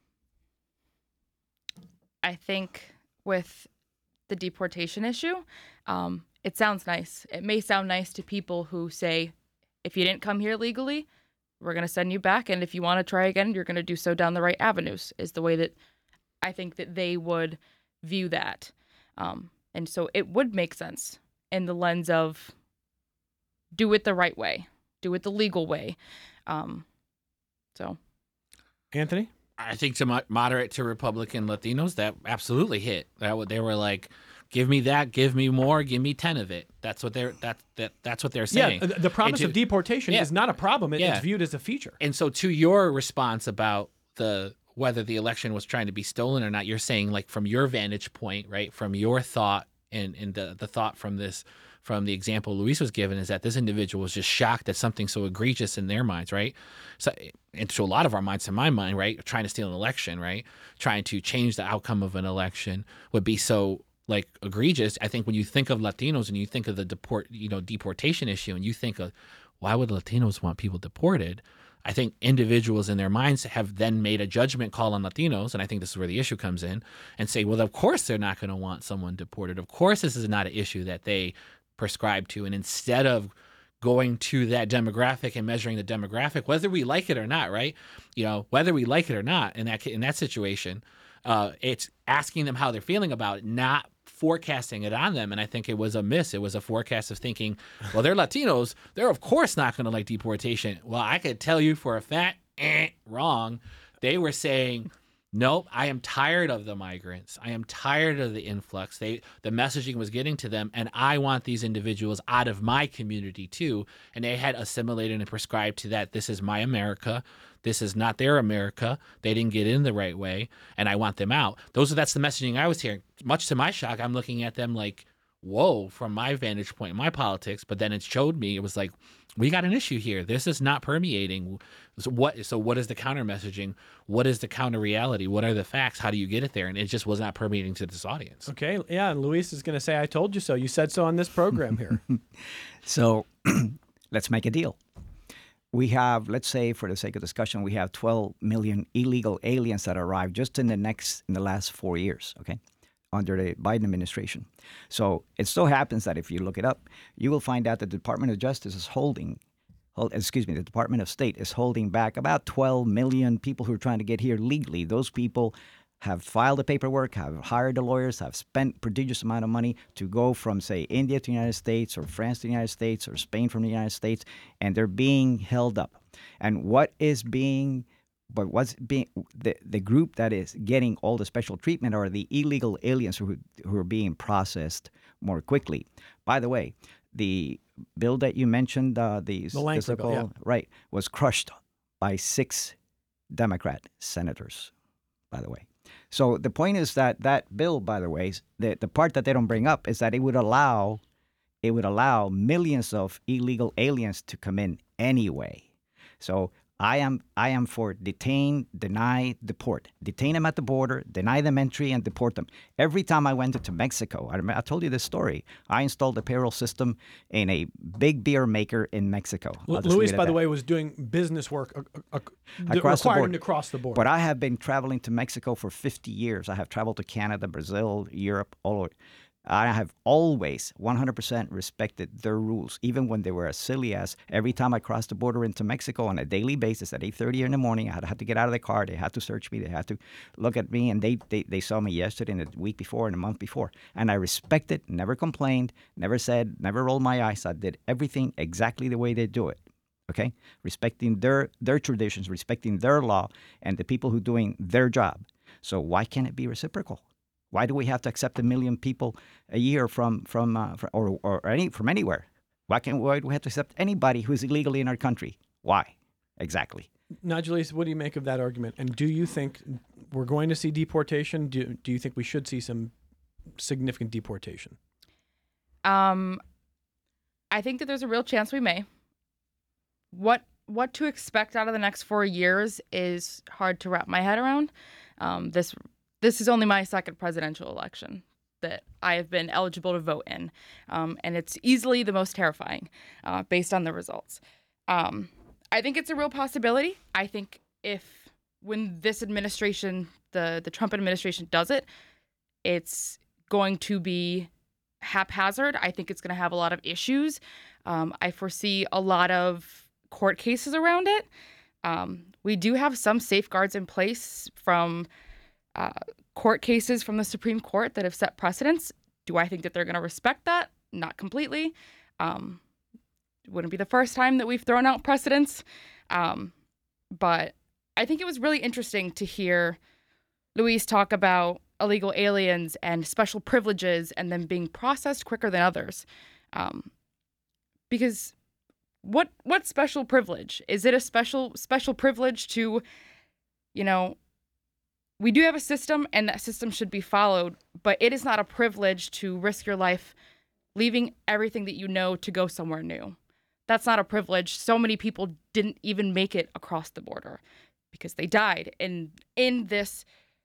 I think with the deportation issue, um, it sounds nice. It may sound nice to people who say, if you didn't come here legally, we're going to send you back. And if you want to try again, you're going to do so down the right avenues, is the way that I think that they would view that. Um, and so it would make sense in the lens of do it the right way, do it the legal way. Um, so. Anthony? I think to mo- moderate to Republican Latinos, that absolutely hit. That would, they were like, "Give me that, give me more, give me ten of it." That's what they're that that that's what they're saying. Yeah, the promise to, of deportation yeah, is not a problem. It, yeah. It's viewed as a feature. And so, to your response about the whether the election was trying to be stolen or not, you're saying, like, from your vantage point, right, from your thought and and the the thought from this. From the example Luis was given, is that this individual was just shocked at something so egregious in their minds, right? So, and to a lot of our minds, to my mind, right, trying to steal an election, right, trying to change the outcome of an election would be so like egregious. I think when you think of Latinos and you think of the deport, you know, deportation issue, and you think of why would Latinos want people deported? I think individuals in their minds have then made a judgment call on Latinos, and I think this is where the issue comes in, and say, well, of course they're not going to want someone deported. Of course this is not an issue that they prescribe to. And instead of going to that demographic and measuring the demographic, whether we like it or not, right? You know, whether we like it or not in that in that situation, uh, it's asking them how they're feeling about it, not forecasting it on them. And I think it was a miss. It was a forecast of thinking, well, they're Latinos. They're of course not going to like deportation. Well, I could tell you for a fact, eh, wrong. They were saying, nope, I am tired of the migrants. I am tired of the influx. They, the messaging was getting to them, and I want these individuals out of my community too. And they had assimilated and prescribed to that. This is my America. This is not their America. They didn't get in the right way, and I want them out. Those are that's the messaging I was hearing. Much to my shock, I'm looking at them like, whoa, from my vantage point in my politics. But then it showed me, it was like, we got an issue here. This is not permeating. So what, so what is the counter messaging? What is the counter reality? What are the facts? How do you get it there? And it just was not permeating to this audience. Okay. Yeah. And Luis is going to say, I told you so. You said so on this program here. So let's make a deal. We have, let's say, for the sake of discussion, we have twelve million illegal aliens that arrived just in the next, in the last four years, okay, under the Biden administration. So it so happens that if you look it up, you will find out that the Department of Justice is holding, hold, excuse me, the Department of State is holding back about twelve million people who are trying to get here legally. Those people have filed the paperwork, have hired the lawyers, have spent prodigious amount of money to go from, say, India to the United States or France to the United States or Spain from the United States, and they're being held up. And what is being, but what's being, the, the group that is getting all the special treatment are the illegal aliens who, who are being processed more quickly. By the way, the bill that you mentioned, uh, the, The Langford bill, yeah. right, was crushed by six Democrat senators, by the way. So the point is that that bill, by the way, the, the part that they don't bring up is that it would allow it would allow millions of illegal aliens to come in anyway. So I am I am for detain, deny, deport. Detain them at the border, deny them entry, and deport them. Every time I went to Mexico, I, remember, I told you this story. I installed a payroll system in a big beer maker in Mexico. L- Luis, by the way, was doing business work uh, uh, that across required the him to border. cross the border. But I have been traveling to Mexico for fifty years. I have traveled to Canada, Brazil, Europe, all over. I have always one hundred percent respected their rules, even when they were as silly as every time I crossed the border into Mexico on a daily basis at eight thirty in the morning, I had, had to get out of the car. They had to search me. They had to look at me. And they, they, they saw me yesterday and the week before and the month before. And I respected, never complained, never said, never rolled my eyes. I did everything exactly the way they do it. Okay? Respecting their, their traditions, respecting their law, and the people who are doing their job. So why can't it be reciprocal? Why do we have to accept a million people a year from from, uh, from or or any from anywhere? Why can't why do we have to accept anybody who's illegally in our country? Why exactly? Najalis, what do you make of that argument? And do you think we're going to see deportation? Do do you think we should see some significant deportation? Um, I think that there's a real chance we may. What what to expect out of the next four years is hard to wrap my head around. Um, this. This is only my second presidential election that I have been eligible to vote in, um, and it's easily the most terrifying uh, based on the results. Um, I think it's a real possibility. I think if when this administration, the, the Trump administration does it, it's going to be haphazard. I think it's going to have a lot of issues. Um, I foresee a lot of court cases around it. Um, we do have some safeguards in place from Uh, court cases from the Supreme Court that have set precedents. Do I think that they're going to respect that? Not completely. Um, it wouldn't be the first time that we've thrown out precedents. Um, but I think it was really interesting to hear Luis talk about illegal aliens and special privileges and them being processed quicker than others. Um, because what what special privilege? Is it a special special privilege to, you know, we do have a system, and that system should be followed, but it is not a privilege to risk your life leaving everything that you know to go somewhere new. That's not a privilege. So many people didn't even make it across the border because they died in in this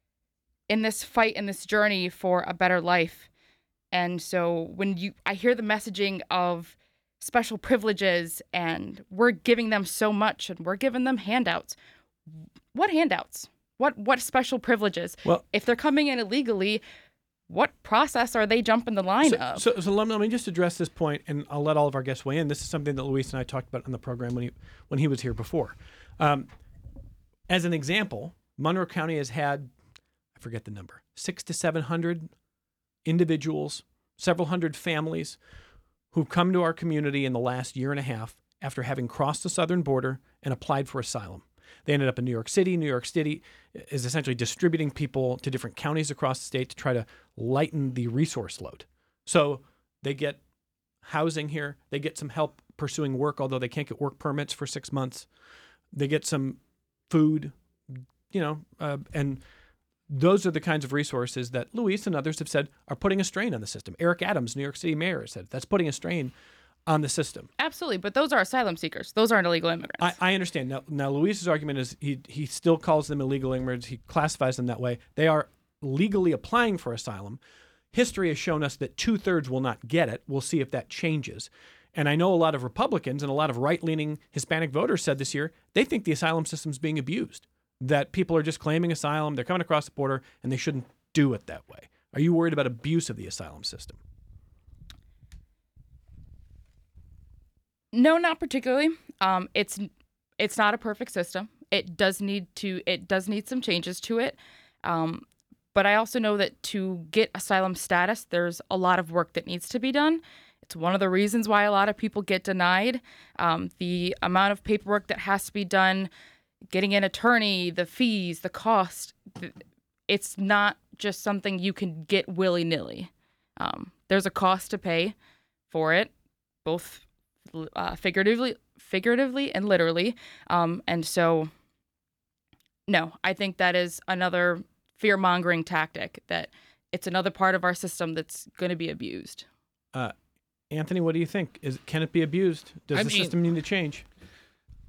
in this fight, in this journey for a better life. And so when you I hear the messaging of special privileges and we're giving them so much and we're giving them handouts. What handouts? What what special privileges? Well, if they're coming in illegally, what process are they jumping the line so, of? So, so let, me, let me just address this point, and I'll let all of our guests weigh in. This is something that Luis and I talked about on the program when he when he was here before. Um, as an example, Monroe County has had, I forget the number, six to seven hundred individuals, several hundred families who've come to our community in the last year and a half after having crossed the southern border and applied for asylum. They ended up in New York City. New York City is essentially distributing people to different counties across the state to try to lighten the resource load. So they get housing here. They get some help pursuing work, although they can't get work permits for six months. They get some food, you know, uh, and those are the kinds of resources that Luis and others have said are putting a strain on the system. Eric Adams, New York City mayor, said that's putting a strain on the system. Absolutely, but those are asylum seekers. Those aren't illegal immigrants. I, I understand. Now, now Luis's argument is he he still calls them illegal immigrants. He classifies them that way. They are legally applying for asylum. History has shown us that two-thirds will not get it. We'll see if that changes. And I know a lot of Republicans and a lot of right-leaning Hispanic voters said this year they think the asylum system is being abused, that people are just claiming asylum, they're coming across the border, and they shouldn't do it that way. Are you worried about abuse of the asylum system? No, not particularly. Um, it's it's not a perfect system. It does need to it does need some changes to it. Um, but I also know that to get asylum status, there's a lot of work that needs to be done. It's one of the reasons why a lot of people get denied. Um, the amount of paperwork that has to be done, getting an attorney, the fees, the cost. It's not just something you can get willy-nilly. Um, there's a cost to pay for it, both Uh, figuratively, figuratively and literally. Um, and so, no, I think that is another fear-mongering tactic, that it's another part of our system that's going to be abused. Uh, Anthony, what do you think? Is Can it be abused? Does I the mean, system need to change?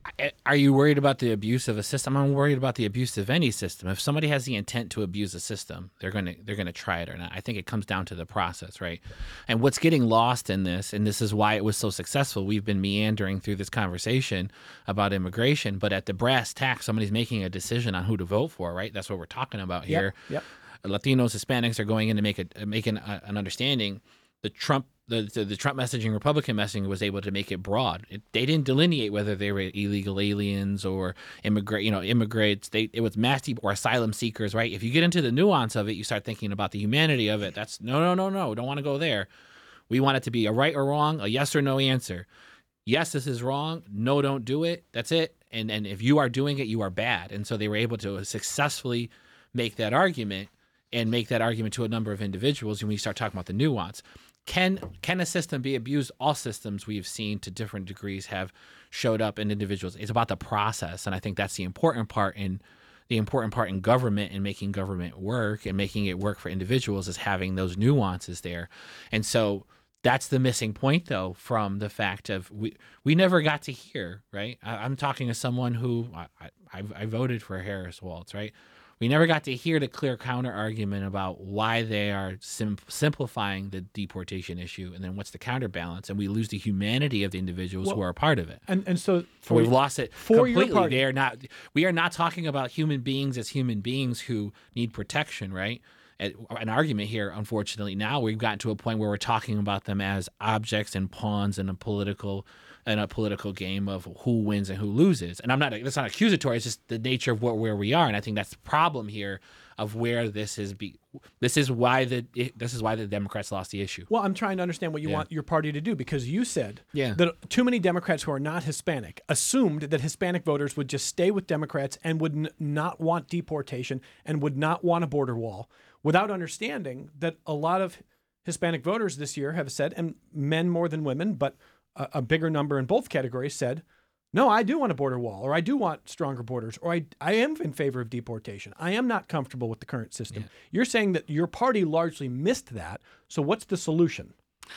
I- Are you worried about the abuse of a system? I'm worried about the abuse of any system. If somebody has the intent to abuse a system, they're gonna they're gonna try it or not. I think it comes down to the process, right? And what's getting lost in this, and this is why it was so successful. We've been meandering through this conversation about immigration, but at the brass tacks, somebody's making a decision on who to vote for, right? That's what we're talking about here. Yep. Latinos, Hispanics are going in to make a making a, an understanding. The Trump the, the the Trump messaging, Republican messaging was able to make it broad. It, they didn't delineate whether they were illegal aliens or immigrant, you know, immigrants. They it was mass de- or asylum seekers, right? If you get into the nuance of it, you start thinking about the humanity of it. That's no, no, no, no. Don't want to go there. We want it to be a right or wrong, a yes or no answer. Yes, this is wrong. No, don't do it. That's it. And and if you are doing it, you are bad. And so they were able to successfully make that argument and make that argument to a number of individuals. And when you start talking about the nuance. Can can a system be abused? All systems we've seen to different degrees have showed up in individuals. It's about the process, and I think that's the important part in the important part in government and making government work and making it work for individuals is having those nuances there. And so that's the missing point, though, from the fact of we we never got to hear, right? I, I'm talking to someone who I, I, I voted for Harris Waltz, right? We never got to hear the clear counter argument about why they are sim- simplifying the deportation issue, and then what's the counterbalance, and we lose the humanity of the individuals well, who are a part of it. And and so for, we've lost it for completely. Your party. They are not. We are not talking about human beings as human beings who need protection, right? An argument here, unfortunately, now we've gotten to a point where we're talking about them as objects and pawns in a political in a political game of who wins and who loses. And I'm not that's not accusatory, it's just the nature of what where we are. And I think that's the problem here of where this is be this is why the it, this is why the Democrats lost the issue. Well, I'm trying to understand what you Yeah. want your party to do, because you said Yeah. that too many Democrats who are not Hispanic assumed that Hispanic voters would just stay with Democrats and would n- not want deportation and would not want a border wall, without understanding that a lot of Hispanic voters this year have said, and men more than women, but a, a bigger number in both categories said, no, I do want a border wall, or I do want stronger borders, or I, I am in favor of deportation. I am not comfortable with the current system. Yeah. You're saying that your party largely missed that. So what's the solution?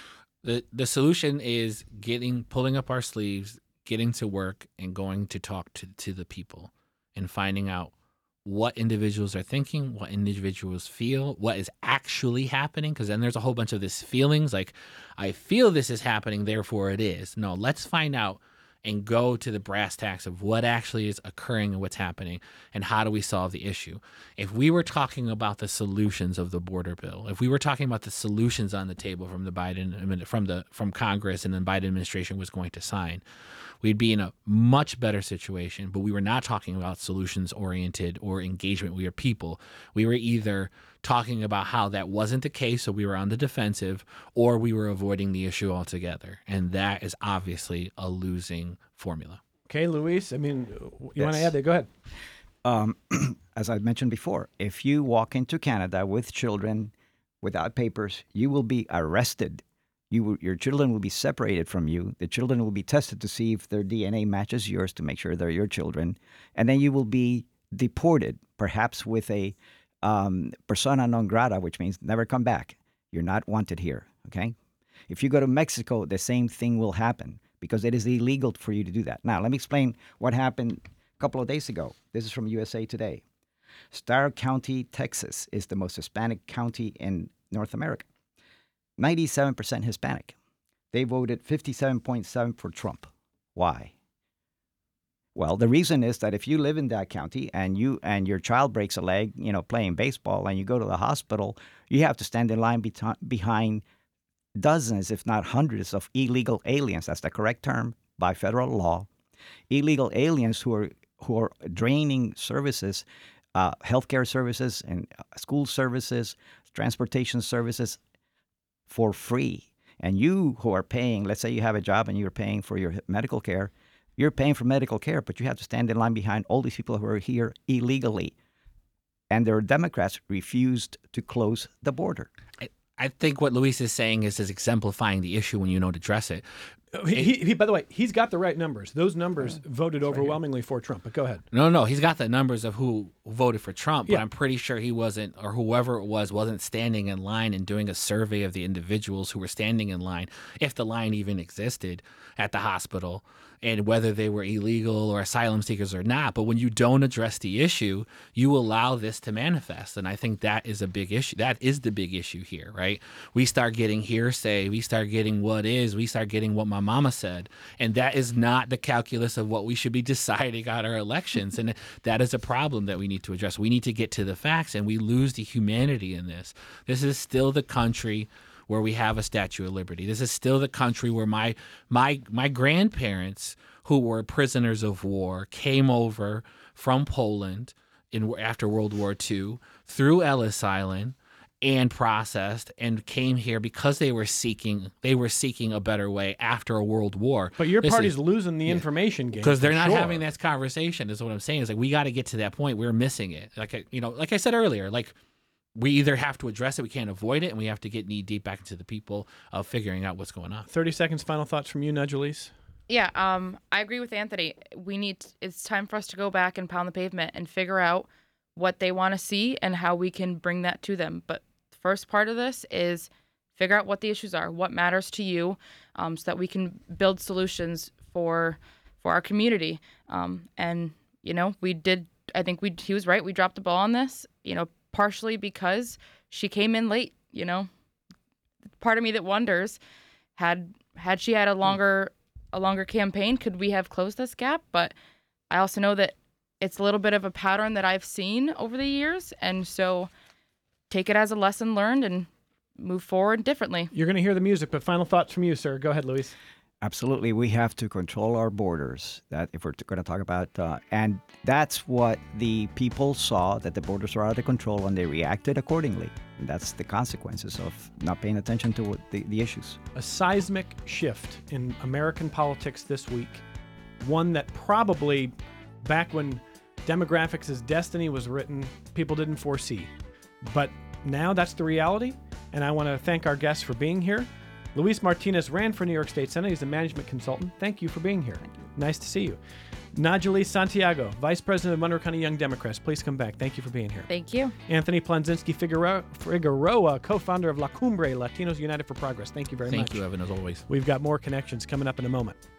The the solution is getting pulling up our sleeves, getting to work, and going to talk to, to the people and finding out what individuals are thinking, what individuals feel, what is actually happening. Because then there's a whole bunch of this feelings like, I feel this is happening, therefore it is. No, let's find out and go to the brass tacks of what actually is occurring and what's happening and how do we solve the issue. If we were talking about the solutions of the border bill, if we were talking about the solutions on the table from the Biden from the from Congress and the Biden administration was going to sign, we'd be in a much better situation. But we were not talking about solutions oriented or engagement. We were people. We were either talking about how that wasn't the case, so we were on the defensive, or we were avoiding the issue altogether. And that is obviously a losing formula. Okay, Luis, I mean, you Yes. want to add there? Go ahead. Um, as I mentioned before, if you walk into Canada with children without papers, you will be arrested. You will, your children will be separated from you. The children will be tested to see if their D N A matches yours to make sure they're your children. And then you will be deported, perhaps with a um, persona non grata, which means never come back. You're not wanted here, okay? If you go to Mexico, the same thing will happen because it is illegal for you to do that. Now, let me explain what happened a couple of days ago. This is from U S A Today. Starr County, Texas is the most Hispanic county in North America. ninety-seven percent Hispanic. They voted fifty-seven point seven for Trump. Why? Well, the reason is that if you live in that county and you and your child breaks a leg, you know, playing baseball, and you go to the hospital, you have to stand in line be- behind dozens, if not hundreds, of illegal aliens. That's the correct term by federal law. Illegal aliens who are who are draining services, uh, healthcare services, and school services, transportation services for free. And you who are paying, let's say you have a job and you're paying for your medical care. You're paying for medical care, but you have to stand in line behind all these people who are here illegally. And their Democrats refused to close the border. I, I think what Luis is saying is, is exemplifying the issue when you don't address it. He, he, he, by the way, he's got the right numbers. Those numbers voted overwhelmingly for Trump. But go ahead. No, no, he's got the numbers of who voted for Trump, but Yeah. I'm pretty sure he wasn't, or whoever it was, wasn't standing in line and doing a survey of the individuals who were standing in line, if the line even existed at the hospital, and whether they were illegal or asylum seekers or not. But when you don't address the issue, you allow this to manifest. And I think that is a big issue. That is the big issue here, right? We start getting hearsay. We start getting what is. We start getting what my mama said. And that is not the calculus of what we should be deciding on our elections. And that is a problem that we need to address. We need to get to the facts, and we lose the humanity in this. This is still the country where we have a Statue of Liberty. This is still the country where my my my grandparents, who were prisoners of war, came over from Poland in after World War Two through Ellis Island and processed and came here because they were seeking they were seeking a better way after a world war. But your This party's is- losing the information game because they're for not sure. having that conversation. Is what I'm saying. Is like we got to get to that point. We're missing it. Like I, you know, like I said earlier, like we either have to address it, we can't avoid it, and we have to get knee deep back into the people of figuring out what's going on. thirty seconds. Final thoughts from you, Najalise. Yeah, um, I agree with Anthony. We need. It's time for us to go back and pound the pavement and figure out what they want to see and how we can bring that to them. But the first part of this is figure out what the issues are, what matters to you, um, so that we can build solutions for for our community. Um, and you know, we did. I think we. He was right. We dropped the ball on this. You know, partially because she came in late. You know, part of me that wonders had had she had a longer. a longer campaign, could we have closed this gap? But I also know that it's a little bit of a pattern that I've seen over the years. And so take it as a lesson learned and move forward differently. You're going to hear the music, but final thoughts from you, sir. Go ahead, Luis. Absolutely, we have to control our borders. That if we're going to talk about, uh, and that's what the people saw, that the borders are out of control, and they reacted accordingly. And that's the consequences of not paying attention to what the, the issues. A seismic shift in American politics this week. One that probably, back when Demographics' as Destiny was written, people didn't foresee. But now that's the reality, and I want to thank our guests for being here. Luis Martinez ran for New York State Senate. He's a management consultant. Thank you for being here. Nice to see you. Najalise Santiago, Vice President of Monroe County Young Democrats. Please come back. Thank you for being here. Thank you. Anthony Planzinski Figueroa, Figueroa, co-founder of La Cumbre, Latinos United for Progress. Thank you very Thank much. you, Evan, as always. We've got more connections coming up in a moment.